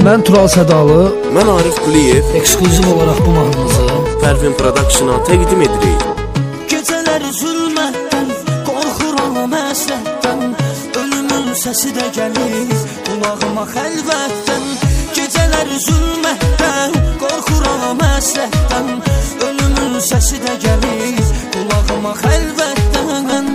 Mən Tural Sədalı, mən Arif Quliyev. Ekskluziv olaraq bu mahnımızı Pərvin Production'a təqdim edirik. Gecələr zülmətdən, qorxuram əsrətdən, ölümün səsi də gəlir qulağıma xəlvətdən. Gecələr zülmətdən, qorxuram əsrətdən, ölümün səsi də gəlir qulağıma xəlvətdən.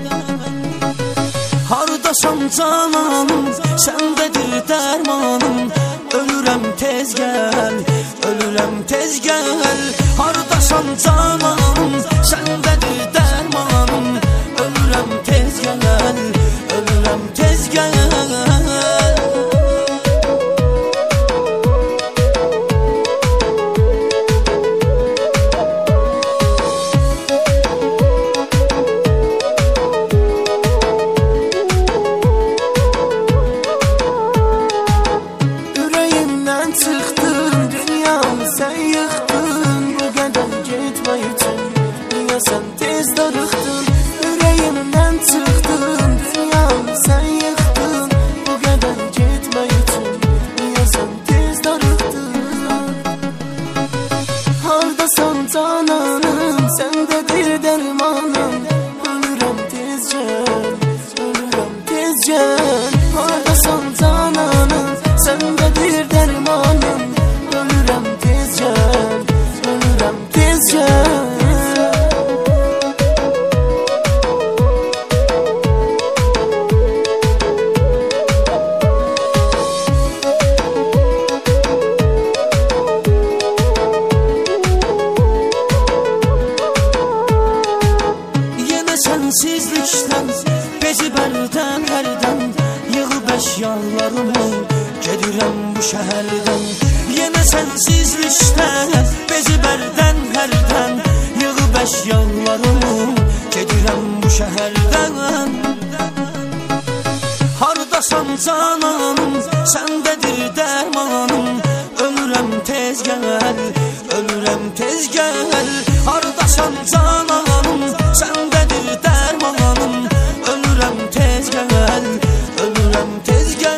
Hardasan cananım, səndədir dərmanım, ölürəm tez gəl, ölürəm tez gəl. Hardasan cananım, səndədir dərmanım, ölürəm tez gəl, ölürəm tez gəl. Sen tez darıxdın, ürəyimdən çıxdın, dünyamı sən yıxdın, bu qədər getmək üçün, niyə sən tez darıxdın? Hardasan cananım, səndədir dərmanım, ölürəm tez gəl, ölürəm tez gəl. Hardasan cananım, səndədir dərmanım, ölürəm tez gəl, ölürəm tez gəl. Sensizlikdən, bezi bərdən hərdən, yığıb əşyalarımı, gedirəm bu şəhərdən. Yenə sensizlikdən, bezi bərdən hərdən, yığıb əşyalarımı, gedirəm bu şəhərdən. Hardasan cananım, səndədir dərmanım, ölürəm tez gəl, ölürəm tez gəl. Hardasan cananım, səndədir dərmanım, ölürəm tez gəl, ölürəm tez gəl.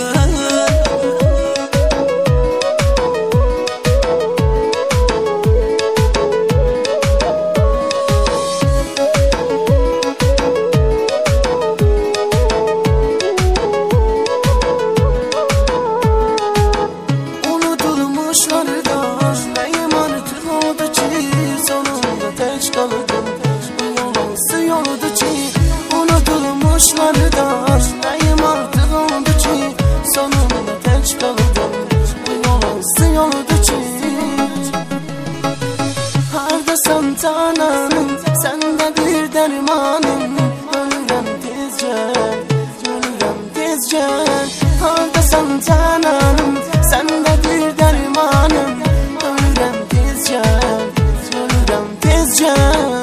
Unudulmuşlardan nəyim artıq oldu ki, sonunda tək qaldım. Yoldu ki, unudulmuşlardan nəyim artıq oldu ki, sonunda tək qaldım. Bu yoldu ki, hardasan cananım, səndədir dərmanım, ölürəm tez gəl, ölürəm tez gəl. Hardasan cananım, səndədir dərmanım, ölürəm tez gəl, ölürəm tez gəl.